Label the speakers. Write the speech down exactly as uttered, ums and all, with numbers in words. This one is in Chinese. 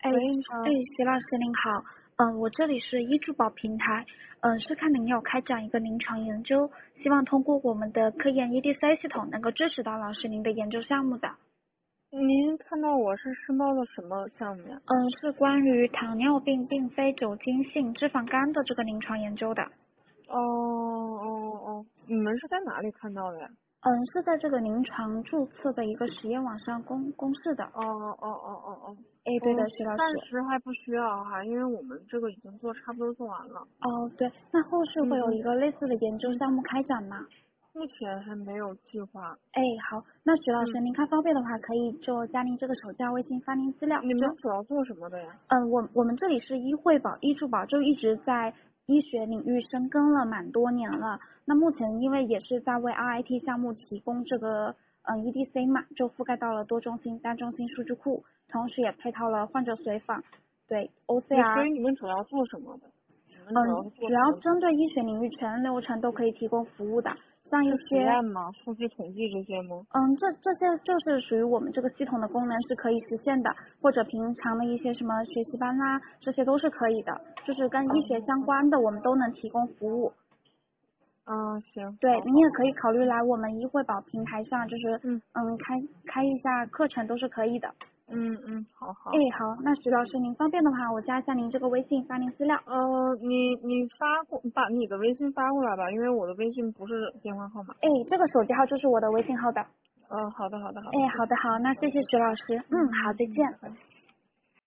Speaker 1: 哎
Speaker 2: 喂，你好。
Speaker 1: 哎，徐老师您好，嗯，我这里是医助保平台，嗯，是看您有开展一个临床研究，希望通过我们的科研 E D C 系统能够支持到老师您的研究项目的。
Speaker 2: 您看到我是申报的什么项目呀？
Speaker 1: 嗯，是关于糖尿病并非酒精性脂肪肝的这个临床研究的。
Speaker 2: 哦哦哦，你们是在哪里看到的呀？
Speaker 1: 嗯，是在这个临床注册的一个实验网上公公示的。
Speaker 2: 哦哦哦哦哦，
Speaker 1: 哎，对的，
Speaker 2: 嗯，
Speaker 1: 徐老师。
Speaker 2: 暂时还不需要哈，因为我们这个已经做差不多做完了。
Speaker 1: 哦，对，那后续会有
Speaker 2: 嗯嗯
Speaker 1: 一个类似的研究
Speaker 2: 嗯，
Speaker 1: 项目开展吗？
Speaker 2: 目前还没有计划。
Speaker 1: 哎，好，那徐老师，
Speaker 2: 嗯，
Speaker 1: 您看方便的话，可以就加您这个手机微信发您资料。
Speaker 2: 你
Speaker 1: 就
Speaker 2: 们主要做什么的呀？
Speaker 1: 嗯，我我们这里是医惠保、医助保，就一直在医学领域深耕了蛮多年了。那目前因为也是在为 R I T 项目提供这个嗯 E D C 嘛，就覆盖到了多中心、单中心数据库，同时也配套了患者随访，对
Speaker 2: 那所
Speaker 1: O C R。
Speaker 2: 以你们主要做什么的？你们主要
Speaker 1: 嗯，
Speaker 2: 是做
Speaker 1: 主要
Speaker 2: 什么的？
Speaker 1: 针对医学领域全流程都可以提供服务的，像一
Speaker 2: 是实
Speaker 1: 些
Speaker 2: 验吗？数据统计这些吗？
Speaker 1: 嗯，这这些就是属于我们这个系统的功能是可以实现的，或者平常的一些什么学习班啦，这些都是可以的，就是跟医学相关的，我们都能提供服务。
Speaker 2: 嗯，行，
Speaker 1: 对，
Speaker 2: 好好好。
Speaker 1: 您也可以考虑来我们医惠保平台上，就是
Speaker 2: 嗯
Speaker 1: 嗯开开一下课程都是可以的。
Speaker 2: 嗯嗯，好
Speaker 1: 哎，
Speaker 2: 好好。
Speaker 1: 好，那徐老师您方便的话，我加一下您这个微信，发您资料。
Speaker 2: 呃，你你发过把你的微信发过来吧，因为我的微信不是电话号码。
Speaker 1: 哎，这个手机号就是我的微信号的。
Speaker 2: 嗯，好的好的好
Speaker 1: 哎，
Speaker 2: 的，谢谢。
Speaker 1: 好的好，那谢谢徐老师。嗯，好，
Speaker 2: 嗯嗯嗯，
Speaker 1: 再见。
Speaker 2: 拜拜。